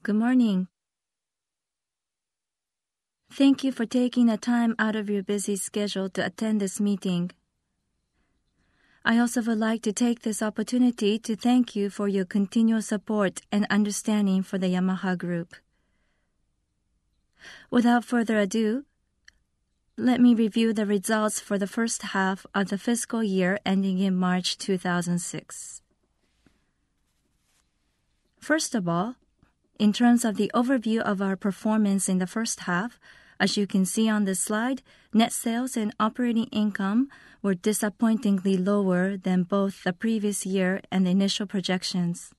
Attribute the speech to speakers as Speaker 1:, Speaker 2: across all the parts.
Speaker 1: Good morning. Thank you for taking the time out of your busy schedule to attend this meeting. I also would like to take this opportunity to thank you for your continual support and understanding for the Yamaha Group. Without further ado, let me review the results for the first half of the fiscal year ending in March 2006. First of all, in terms of the overview of our performance in the first half, as you can see on this slide, net sales and operating income were disappointingly lower than both the previous year and the initial projections.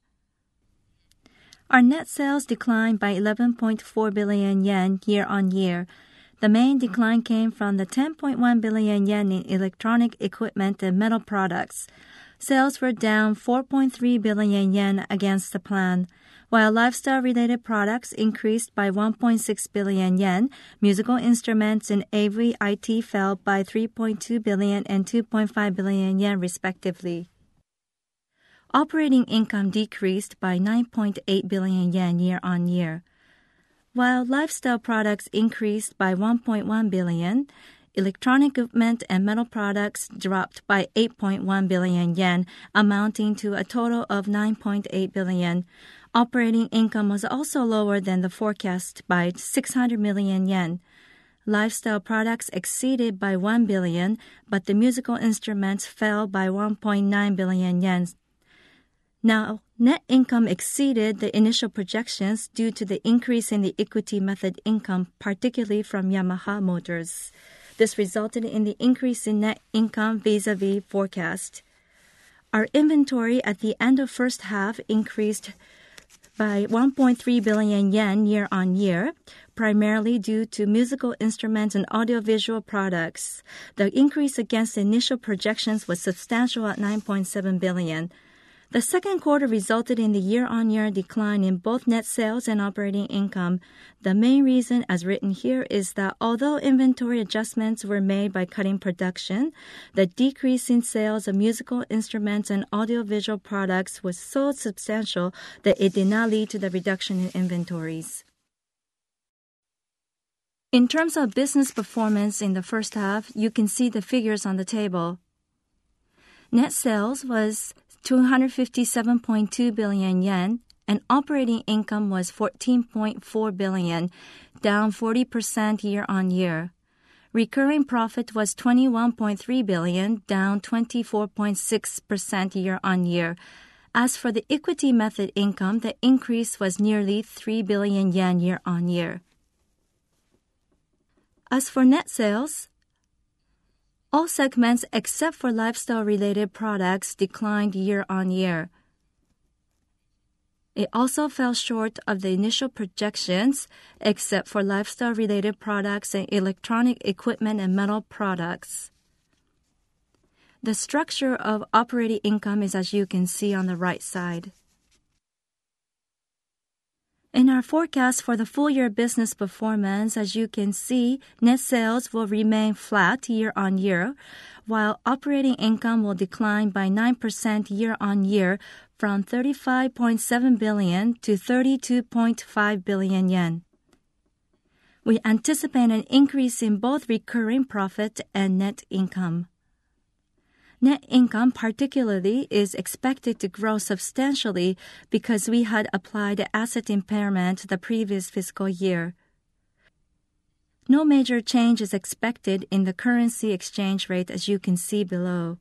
Speaker 1: Our net sales declined by 11.4 billion yen year-on-year. The main decline came from the 10.1 billion yen in electronic equipment and metal products. Sales were down 4.3 billion yen against the plan. While lifestyle-related products increased by 1.6 billion yen, musical instruments and AV IT fell by 3.2 billion and 2.5 billion yen respectively. Operating income decreased by 9.8 billion yen year-on-year. While lifestyle products increased by 1.1 billion, electronic equipment and metal products dropped by 8.1 billion yen, amounting to a total of 9.8 billion. Operating income was also lower than the forecast by 600 million yen. Lifestyle products exceeded by 1 billion, but the musical instruments fell by 1.9 billion yen. Now, net income exceeded the initial projections due to the increase in the equity method income, particularly from Yamaha Motors. This resulted in the increase in net income vis-a-vis forecast. Our inventory at the end of first half increased by 1.3 billion yen year-on-year, primarily due to musical instruments and audiovisual products. The increase against the initial projections was substantial at 9.7 billion. The second quarter resulted in the year-on-year decline in both net sales and operating income. The main reason, as written here, is that although inventory adjustments were made by cutting production, the decrease in sales of musical instruments and audiovisual products was so substantial that it did not lead to the reduction in inventories. In terms of business performance in the first half, you can see the figures on the table. Net sales was 257.2 billion yen, and operating income was 14.4 billion, down 40% year-on-year. Recurring profit was 21.3 billion, down 24.6% year-on-year. As for the equity method income, the increase was nearly 3 billion yen year-on-year. As for net sales, all segments except for lifestyle-related products declined year-on-year. It also fell short of the initial projections, except for lifestyle-related products and electronic equipment and metal products. The structure of operating income is as you can see on the right side. In our forecast for the full-year business performance, as you can see, net sales will remain flat year-on-year, while operating income will decline by 9% year-on-year from 35.7 billion to 32.5 billion yen. We anticipate an increase in both recurring profit and net income. Net income particularly is expected to grow substantially because we had applied asset impairment the previous fiscal year. No major change is expected in the currency exchange rate as you can see below.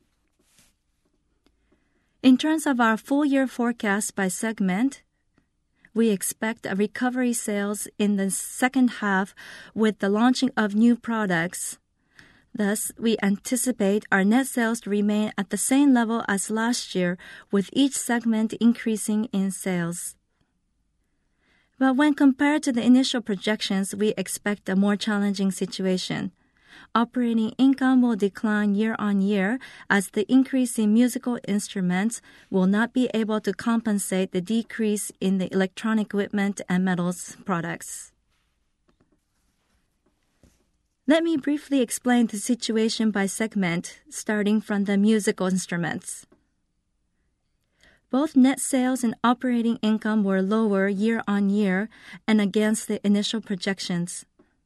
Speaker 1: In terms of our full-year forecast by segment, we expect a recovery sales in the second half with the launching of new products. Thus, we anticipate our net sales to remain at the same level as last year, with each segment increasing in sales. But when compared to the initial projections, we expect a more challenging situation. Operating income will decline year-on-year as the increase in musical instruments will not be able to compensate the decrease in the electronic equipment and metals products. Let me briefly explain the situation by segment, starting from the musical instruments. Both net sales and operating income were lower year-on-year and against the initial projections.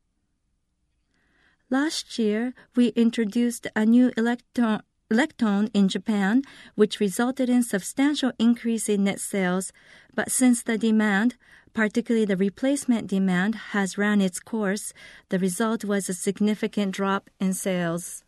Speaker 1: Last year, we introduced a new Electone in Japan, which resulted in substantial increase in net sales, but since the demand, particularly the replacement demand, has run its course, the result was a significant drop in sales.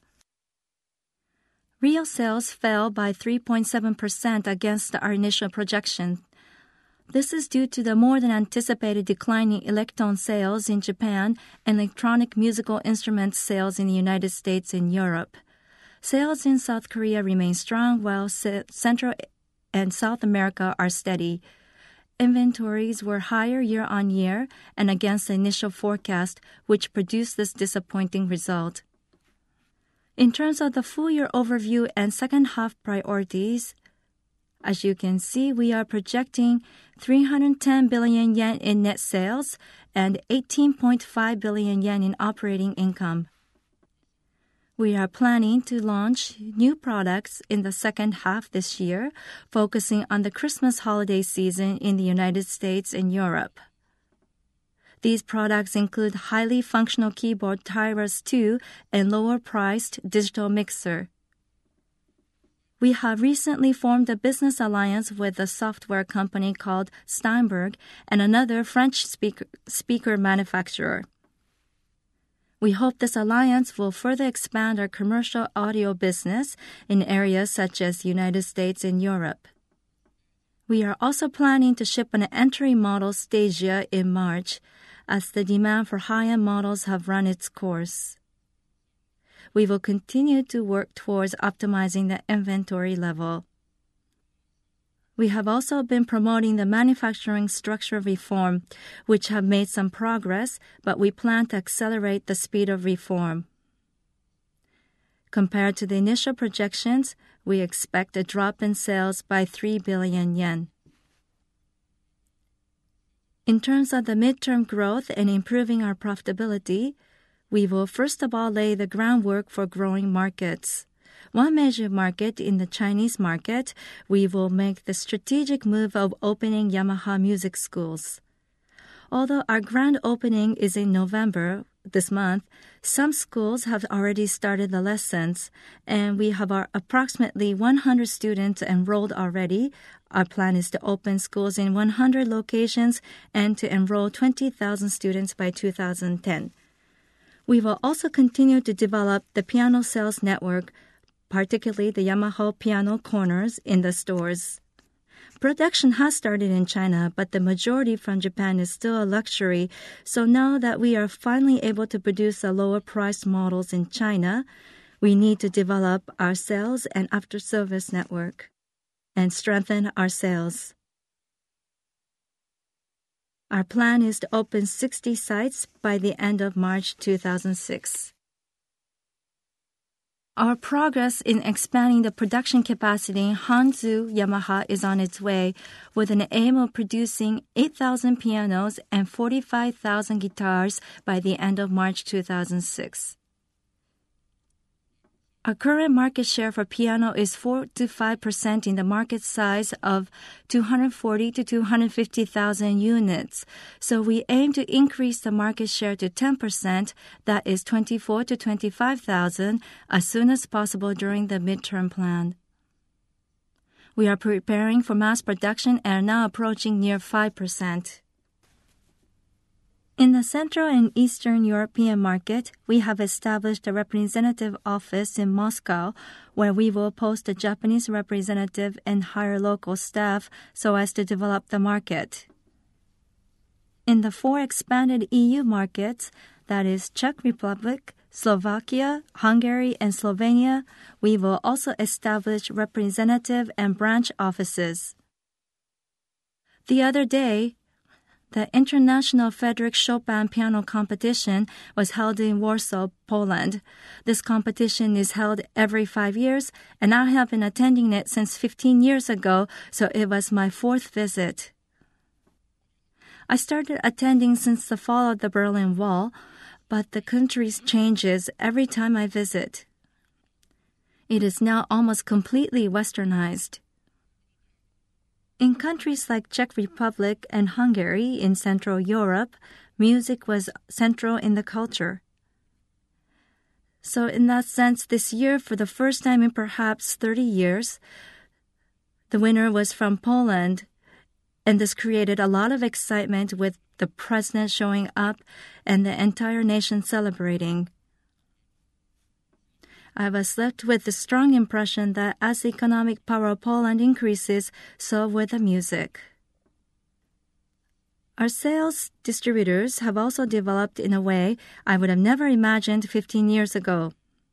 Speaker 1: Real sales fell by 3.7% against our initial projection. This is due to the more than anticipated decline in Electone sales in Japan and electronic musical instruments sales in the United States and Europe. Sales in South Korea remain strong while Central and South America are steady. Inventories were higher year-on-year and against the initial forecast, which produced this disappointing result. In terms of the full-year overview and second-half priorities, as you can see, we are projecting 310 billion yen in net sales and 18.5 billion yen in operating income. We are planning to launch new products in the second half this year, focusing on the Christmas holiday season in the United States and Europe. These products include highly functional keyboard Tyros 2 and lower-priced digital mixer. We have recently formed a business alliance with a software company called Steinberg and another French speaker manufacturer. We hope this alliance will further expand our commercial audio business in areas such as the United States and Europe. We are also planning to ship an entry model Stagia in March, as the demand for high-end models have run its course. We will continue to work towards optimizing the inventory level. We have also been promoting the manufacturing structure reform, which have made some progress, but we plan to accelerate the speed of reform. Compared to the initial projections, we expect a drop in sales by 3 billion yen. In terms of the midterm growth and improving our profitability, we will first of all lay the groundwork for growing markets. One major market in the Chinese market, we will make the strategic move of opening Yamaha music schools. Although our grand opening is in November this month, some schools have already started the lessons, and we have approximately 100 students enrolled already. Our plan is to open schools in 100 locations and to enroll 20,000 students by 2010. We will also continue to develop the piano sales network, particularly the Yamaha piano corners in the stores. Production has started in China, but the majority from Japan is still a luxury, so now that we are finally able to produce the lower-priced models in China, we need to develop our sales and after-service network and strengthen our sales. Our plan is to open 60 sites by the end of March 2006. Our progress in expanding the production capacity in Hanzu Yamaha is on its way, with an aim of producing 8,000 pianos and 45,000 guitars by the end of March 2006. Our current market share for piano is 4 to 5% in the market size of 240 to 250,000 units, so we aim to increase the market share to 10%, that is 24 to 25,000, as soon as possible during the midterm plan. We are preparing for mass production and are now approaching near 5%. In the Central and Eastern European market, we have established a representative office in Moscow, where we will post a Japanese representative and hire local staff so as to develop the market. In the 4 expanded EU markets, that is Czech Republic, Slovakia, Hungary, and Slovenia, we will also establish representative and branch offices. The other day, the International Frederic Chopin Piano Competition was held in Warsaw, Poland. This competition is held every 5 years, and I have been attending it since 15 years ago, so it was my 4th visit. I started attending since the fall of the Berlin Wall, but the country changes every time I visit. It is now almost completely westernized. In countries like Czech Republic and Hungary in Central Europe, music was central in the culture. So in that sense, this year, for the first time in perhaps 30 years, the winner was from Poland, and this created a lot of excitement with the president showing up and the entire nation celebrating. I was left with the strong impression that as the economic power of Poland increases, so will the music. Our sales distributors have also developed in a way I would have never imagined 15 years ago.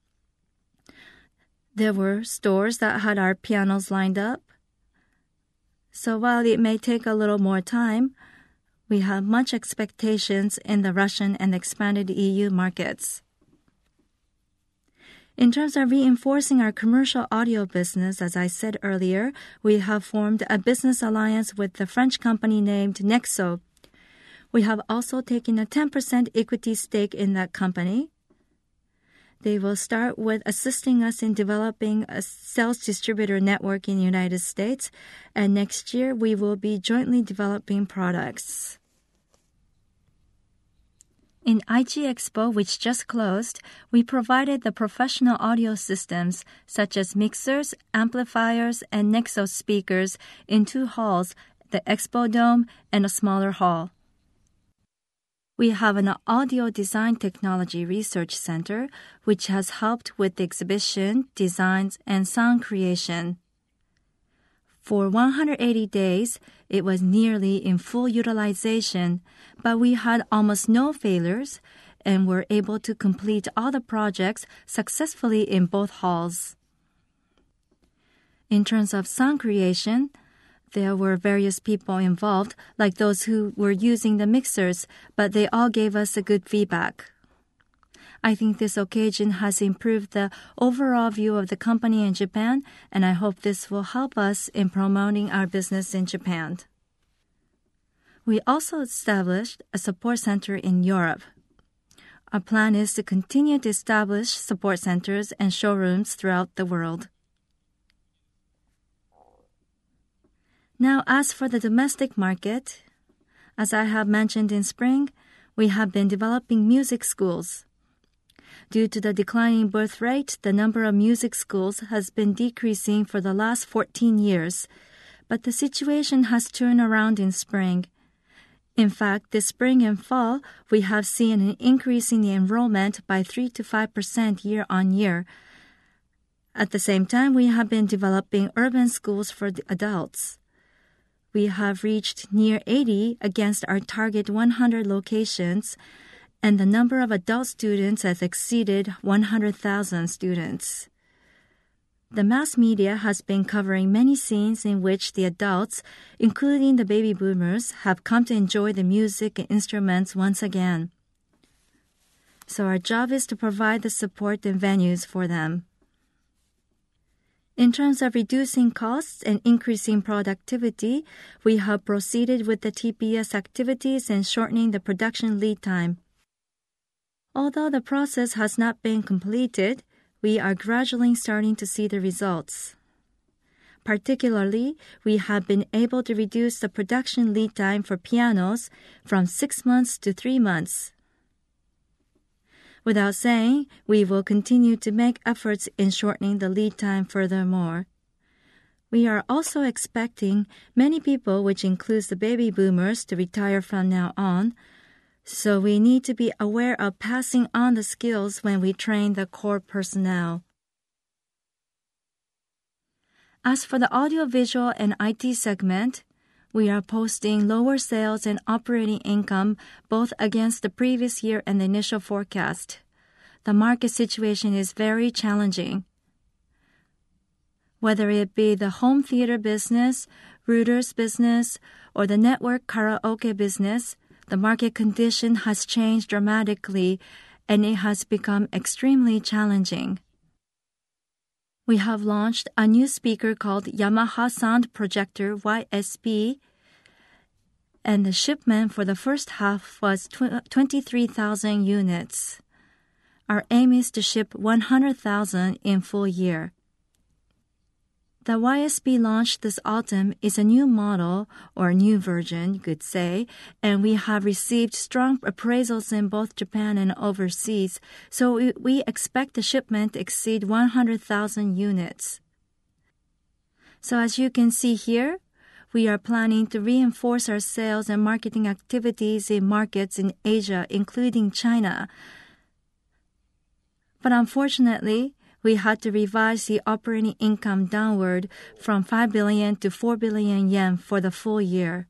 Speaker 1: There were stores that had our pianos lined up. So while it may take a little more time, we have much expectations in the Russian and expanded EU markets. In terms of reinforcing our commercial audio business, as I said earlier, we have formed a business alliance with the French company named Nexo. We have also taken a 10% equity stake in that company. They will start with assisting us in developing a sales distributor network in the United States, and next year we will be jointly developing products. In IG Expo, which just closed, we provided the professional audio systems such as mixers, amplifiers, and Nexo speakers in 2 halls, the Expo Dome and a smaller hall. We have an Audio Design Technology Research Center, which has helped with the exhibition, designs, and sound creation. For 180 days, it was nearly in full utilization, but we had almost no failures and were able to complete all the projects successfully in both halls. In terms of sound creation, there were various people involved, like those who were using the mixers, but they all gave us a good feedback. I think this occasion has improved the overall view of the company in Japan, and I hope this will help us in promoting our business in Japan. We also established a support center in Europe. Our plan is to continue to establish support centers and showrooms throughout the world. Now, as for the domestic market, as I have mentioned in spring, we have been developing music schools. Due to the declining birth rate, the number of music schools has been decreasing for the last 14 years, but the situation has turned around in spring. In fact, this spring and fall, we have seen an increase in the enrollment by 3 to 5% year on year. At the same time, we have been developing urban schools for the adults. We have reached near 80 against our target 100 locations, and the number of adult students has exceeded 100,000 students. The mass media has been covering many scenes in which the adults, including the baby boomers, have come to enjoy the music and instruments once again. So our job is to provide the support and venues for them. In terms of reducing costs and increasing productivity, we have proceeded with the TPS activities and shortening the production lead time. Although the process has not been completed, we are gradually starting to see the results. Particularly, we have been able to reduce the production lead time for pianos from 6 months to 3 months. Without saying, we will continue to make efforts in shortening the lead time furthermore. We are also expecting many people, which includes the baby boomers, to retire from now on, so we need to be aware of passing on the skills when we train the core personnel. As for the audiovisual and IT segment, we are posting lower sales and operating income both against the previous year and the initial forecast. The market situation is very challenging. Whether it be the home theater business, routers business, or the network karaoke business, the market condition has changed dramatically and it has become extremely challenging. We have launched a new speaker called Yamaha Sound Projector YSP, and the shipment for the first half was 23,000 units. Our aim is to ship 100,000 in full year. The YSB launched this autumn is a new model, or a new version, you could say, and we have received strong appraisals in both Japan and overseas, so we expect the shipment to exceed 100,000 units. So as you can see here, we are planning to reinforce our sales and marketing activities in markets in Asia, including China. But unfortunately, we had to revise the operating income downward from 5 billion to 4 billion yen for the full year.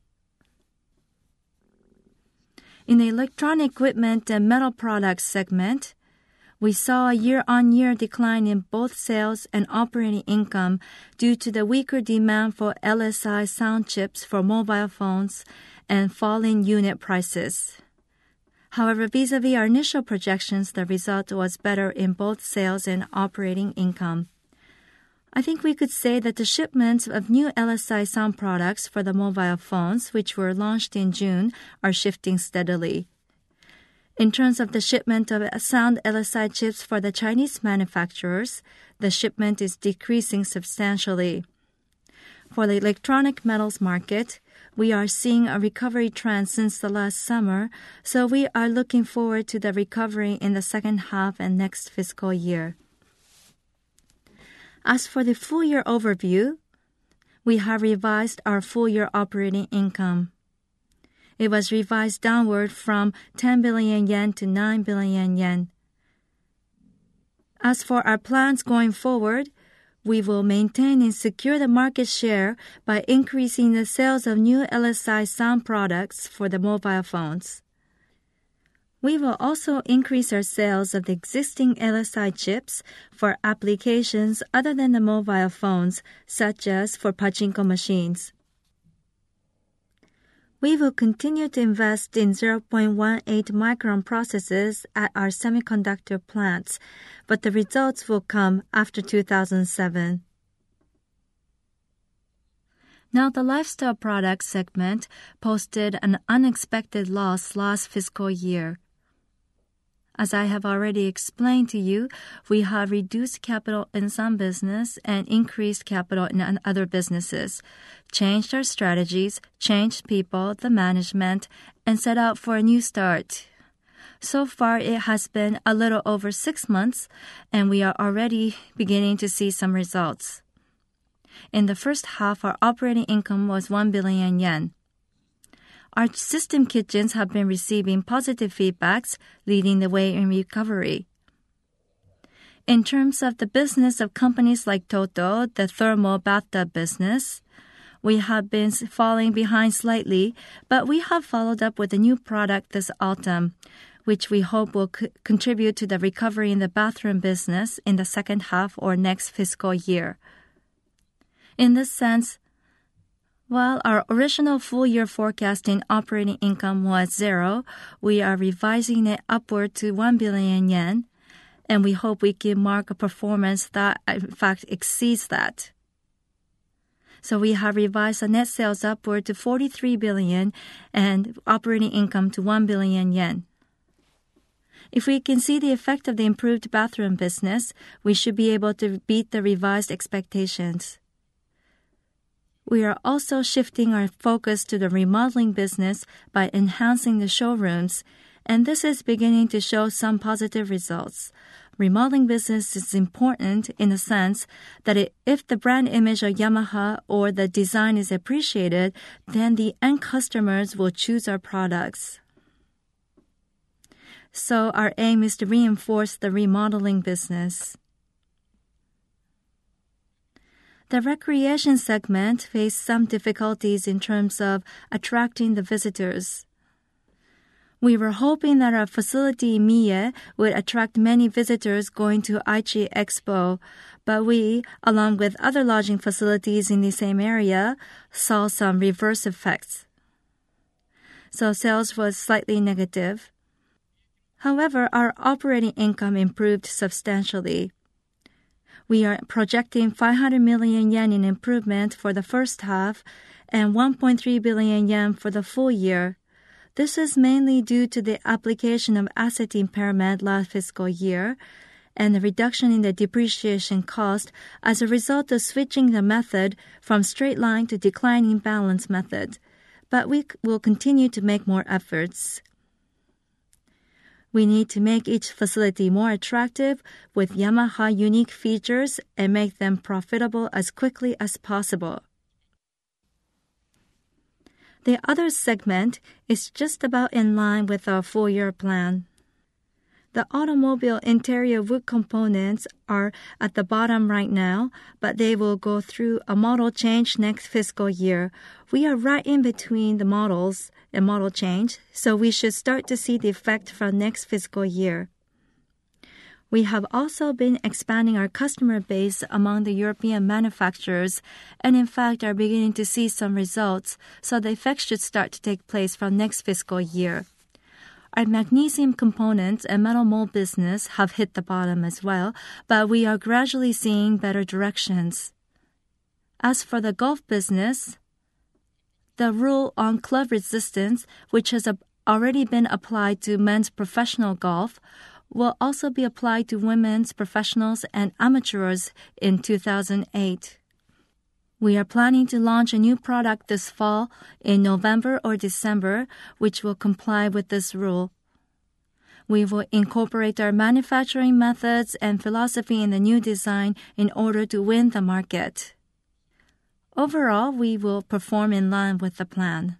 Speaker 1: In the electronic equipment and metal products segment, we saw a year-on-year decline in both sales and operating income due to the weaker demand for LSI sound chips for mobile phones and falling unit prices. However, vis-a-vis our initial projections, the result was better in both sales and operating income. I think we could say that the shipments of new LSI sound products for the mobile phones, which were launched in June, are shifting steadily. In terms of the shipment of sound LSI chips for the Chinese manufacturers, the shipment is decreasing substantially. For the electronic metals market, we are seeing a recovery trend since the last summer, so we are looking forward to the recovery in the second half and next fiscal year. As for the full-year overview, we have revised our full-year operating income. It was revised downward from 10 billion yen to 9 billion yen. As for our plans going forward, we will maintain and secure the market share by increasing the sales of new LSI sound products for the mobile phones. We will also increase our sales of the existing LSI chips for applications other than the mobile phones, such as for pachinko machines. We will continue to invest in 0.18 micron processes at our semiconductor plants, but the results will come after 2007. Now, the lifestyle products segment posted an unexpected loss last fiscal year. As I have already explained to you, we have reduced capital in some business and increased capital in other businesses, changed our strategies, changed people, the management, and set out for a new start. So far, it has been a little over 6 months, and we are already beginning to see some results. In the first half, our operating income was 1 billion yen. Our system kitchens have been receiving positive feedbacks, leading the way in recovery. In terms of the business of companies like Toto, the thermal bathtub business, we have been falling behind slightly, but we have followed up with a new product this autumn, which we hope will contribute to the recovery in the bathroom business in the second half or next fiscal year. In this sense, while our original full-year forecast in operating income was 0, we are revising it upward to 1 billion yen, and we hope we can mark a performance that, in fact, exceeds that. So we have revised the net sales upward to 43 billion and operating income to 1 billion yen. If we can see the effect of the improved bathroom business, we should be able to beat the revised expectations. We are also shifting our focus to the remodeling business by enhancing the showrooms, and this is beginning to show some positive results. Remodeling business is important in the sense that if the brand image of Yamaha or the design is appreciated, then the end customers will choose our products. So our aim is to reinforce the remodeling business. The recreation segment faced some difficulties in terms of attracting the visitors. We were hoping that our facility in Mie would attract many visitors going to Aichi Expo, but we, along with other lodging facilities in the same area, saw some reverse effects. So sales was slightly negative. However, our operating income improved substantially. We are projecting 500 million yen in improvement for the first half and 1.3 billion yen for the full year. This is mainly due to the application of asset impairment last fiscal year and a reduction in the depreciation cost as a result of switching the method from straight line to declining balance method. But we will continue to make more efforts. We need to make each facility more attractive with Yamaha unique features and make them profitable as quickly as possible. The other segment is just about in line with our full-year plan. The automobile interior wood components are at the bottom right now, but they will go through a model change next fiscal year. We are right in between the models and model change, so we should start to see the effect from next fiscal year. We have also been expanding our customer base among the European manufacturers and in fact are beginning to see some results, so the effect should start to take place from next fiscal year. Our magnesium components and metal mold business have hit the bottom as well, but we are gradually seeing better directions. As for the golf business, the rule on club resistance, which has already been applied to men's professional golf, will also be applied to women's professionals and amateurs in 2008. We are planning to launch a new product this fall in November or December, which will comply with this rule. We will incorporate our manufacturing methods and philosophy in the new design in order to win the market. Overall, we will perform in line with the plan.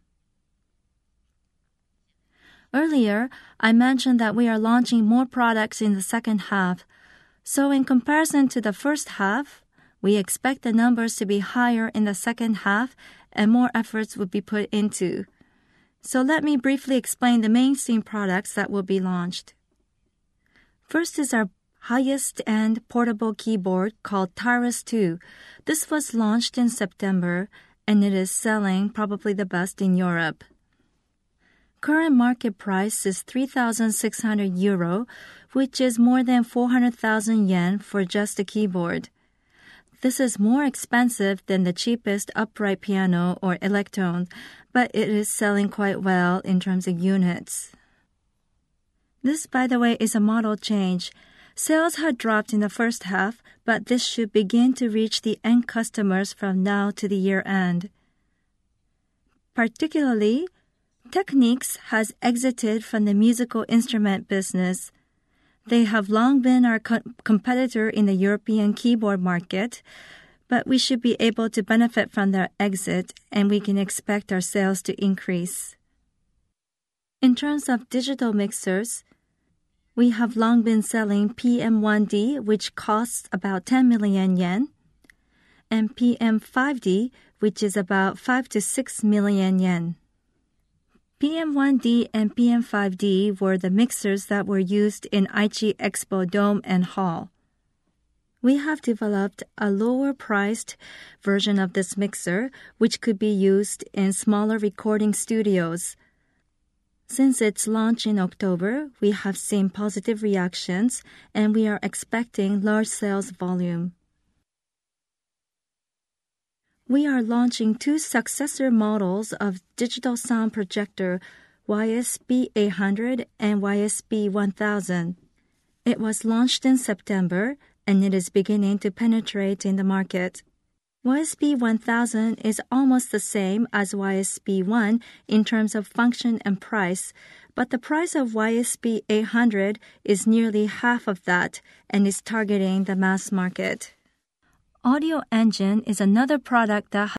Speaker 1: Earlier, I mentioned that we are launching more products in the second half. So in comparison to the first half, we expect the numbers to be higher in the second half and more efforts will be put into. So let me briefly explain the mainstream products that will be launched. First is our highest-end portable keyboard called Taurus 2. This was launched in September and it is selling probably the best in Europe. Current market price is 3,600 euro, which is more than 400,000 yen for just a keyboard. This is more expensive than the cheapest upright piano or Electone, but it is selling quite well in terms of units. This, by the way, is a model change. Sales had dropped in the first half, but this should begin to reach the end customers from now to the year end. Particularly, Technics has exited from the musical instrument business. They have long been our competitor in the European keyboard market, but we should be able to benefit from their exit and we can expect our sales to increase. In terms of digital mixers, we have long been selling PM1D, which costs about 10 million yen, and PM5D, which is about 5 to 6 million yen. PM1D and PM5D were the mixers that were used in Aichi Expo Dome and Hall. We have developed a lower-priced version of this mixer, which could be used in smaller recording studios. Since its launch in October, we have seen positive reactions, and we are expecting large sales volume. We are launching 2 successor models of digital sound projector, YSP800 and YSP1000. It was launched in September, and it is beginning to penetrate in the market. YSP1000 is almost the same as YSP1 in terms of function and price, but the price of YSP800 is nearly half of that and is targeting the mass market. Audio Engine is another product that